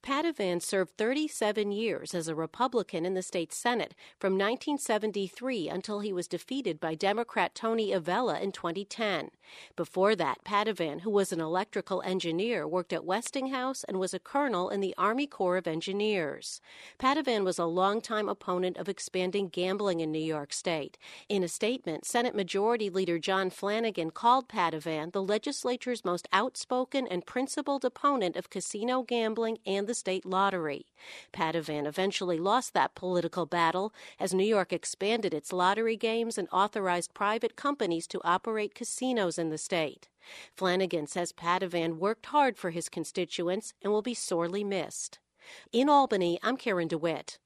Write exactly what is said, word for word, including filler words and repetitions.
Padovan served thirty-seven years as a Republican in the state Senate from nineteen seventy-three until he was defeated by Democrat Tony Avella in twenty ten. Before that, Padovan, who was an electrical engineer, worked at Westinghouse and was a colonel in the Army Corps of Engineers. Padovan was a longtime opponent of expanding gambling in New York State. In a statement, Senate Majority Leader John Flanagan called Padovan the legislature's most outspoken and principled opponent of casino gambling and the state lottery. Padovan eventually lost that political battle as New York expanded its lottery games and authorized private companies to operate casinos in the state. Flanagan says Padovan worked hard for his constituents and will be sorely missed. In Albany, I'm Karen DeWitt.